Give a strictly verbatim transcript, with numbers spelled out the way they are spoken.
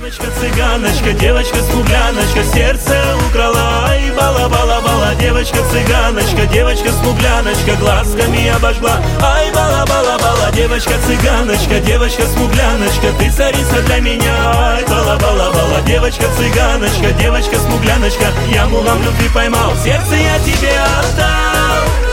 Девочка-цыганочка, девочка-смугляночка, сердце украла, ай, бала-бала-бала. Девочка-цыганочка, девочка-смугляночка, глазками обожгла, ай, бала-бала-бала. Девочка-цыганочка, девочка-смугляночка, ты царица для меня, ай, бала-бала-бала. Девочка-цыганочка, девочка-смугляночка, я мулом любви поймал, сердце я тебе отдал.